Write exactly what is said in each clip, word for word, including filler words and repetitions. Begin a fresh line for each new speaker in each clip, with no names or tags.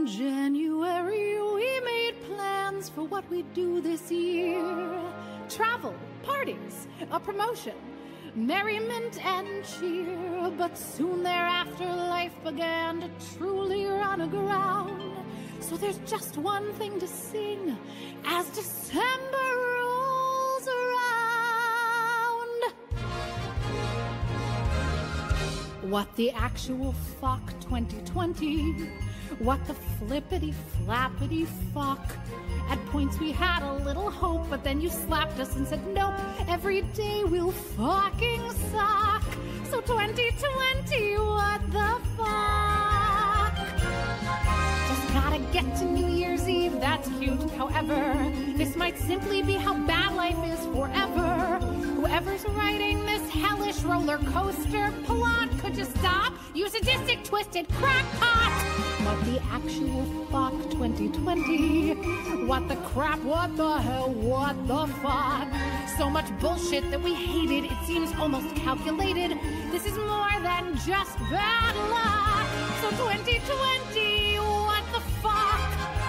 January, we made plans for what we'd do this year. Travel, parties, a promotion, merriment and cheer. But soon thereafter, life began to truly run aground. So there's just one thing to sing as December rolls around. What the actual fuck twenty twenty? What the flippity flappity fuck? At points we had a little hope, but then you slapped us and said, nope, every day we'll fucking suck. So twenty twenty, what the fuck? Just gotta get to New Year's Eve, that's cute. However, this might simply be how bad life is forever. Whoever's writing this hellish roller coaster plot could just stop, you sadistic, twisted crackpot. What the actual fuck twenty twenty? What the crap, what the hell, what the fuck? So much bullshit that we hated, it seems almost calculated. This is more than just bad luck. So twenty twenty, what the fuck?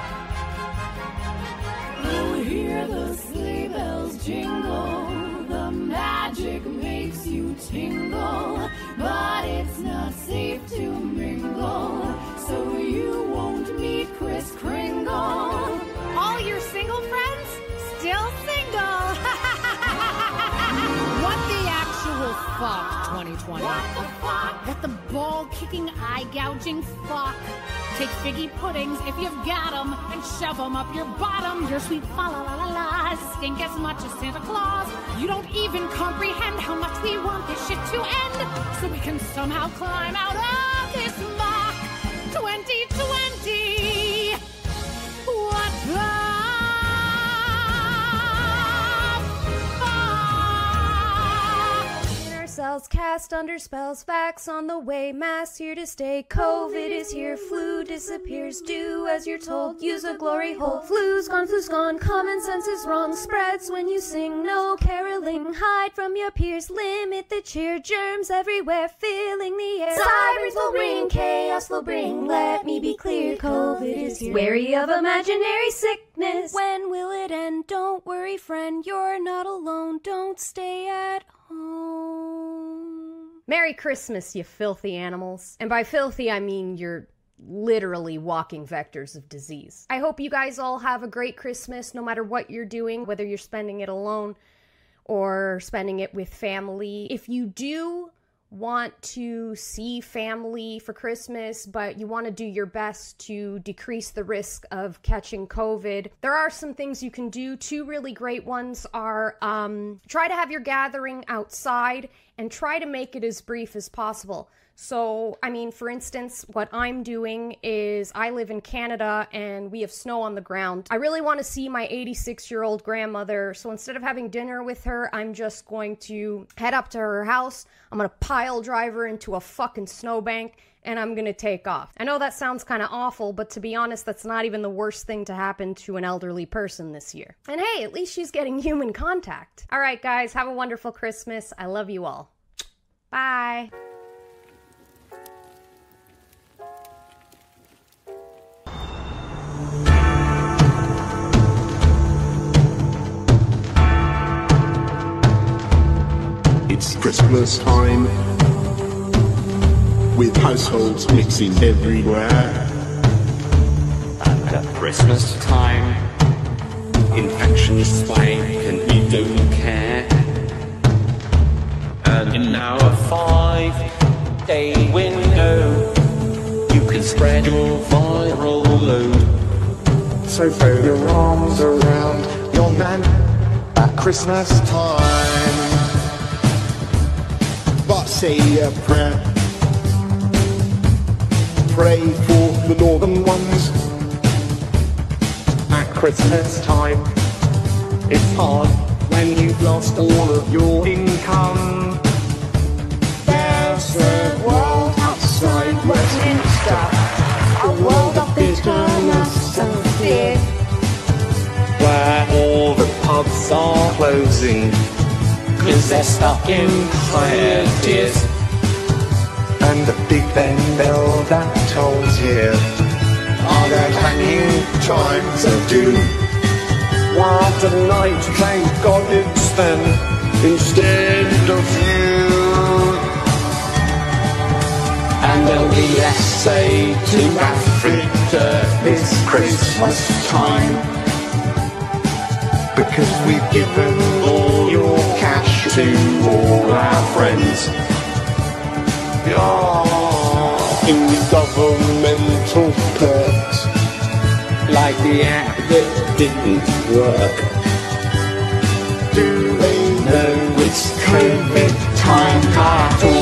Oh, hear the sleigh bells jingle. The magic makes you tingle, but it's not safe to mingle, so you won't meet Kris Kringle. All your single friends still single. What the actual fuck twenty twenty? What the fuck? What the ball-kicking, eye-gouging fuck? Take figgy puddings if you've got 'em and shove 'em up your bottom. Your sweet fa-la-la-la-la stink as much as Santa Claus. You don't even comprehend how much we want this shit to end, so we can somehow climb out of this muck. twenty twenty, what the
Cells cast under spells, facts on the way, mass here to stay. COVID is here, flu disappears, do as you're told, use a glory hole. Flu's gone, flu's gone, common sense is wrong, spreads when you sing, no caroling, hide from your peers, limit the cheer, germs everywhere, filling the air. Sirens will ring, chaos will bring, let me be clear, COVID is here. Wary of imaginary sickness, when will it end? Don't worry friend, you're not alone, don't stay at home. Merry Christmas, you filthy animals. And by filthy, I mean you're literally walking vectors of disease. I hope you guys all have a great Christmas, no matter what you're doing, whether you're spending it alone or spending it with family. If you do want to see family for Christmas, but you want to do your best to decrease the risk of catching COVID, there are some things you can do. Two really great ones are um, try to have your gathering outside and try to make it as brief as possible. So, I mean, for instance, what I'm doing is I live in Canada and we have snow on the ground. I really want to see my eighty-six-year-old grandmother, so instead of having dinner with her, I'm just going to head up to her house. I'm going to pile drive her into a fucking snowbank and I'm going to take off. I know that sounds kind of awful, but to be honest, that's not even the worst thing to happen to an elderly person this year. And hey, at least she's getting human contact. All right, guys, have a wonderful Christmas. I love you all. Bye.
It's Christmas time, with households mixing everywhere.
At Christmas time, infections spike and we don't care. And in our five-day window, you can spread your viral load.
So throw your arms around your man at Christmas time. But say a prayer, pray for the northern ones.
At Christmas time, it's hard when you've lost all of your income.
There's a world outside Westminster, a world of bitterness and fear,
where all the pubs are closing, cause they're stuck in fire tears.
and the Big Ben bell that tolls here are there hanging times are due.
What a night, thank God it's then, instead of you. And there'll be essay to Africa this Christmas time,
because we've given
all your cash to all our friends.
yeah,
In governmental perks, like the app that didn't work.
do they
No, it's COVID time cartoon.